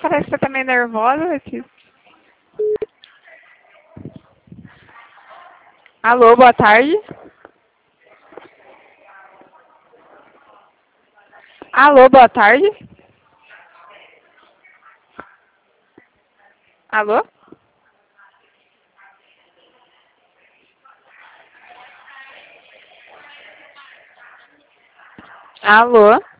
parece que você tá meio nervosa, Letícia. Alô, boa tarde. Alô, boa tarde. Alô? Alô?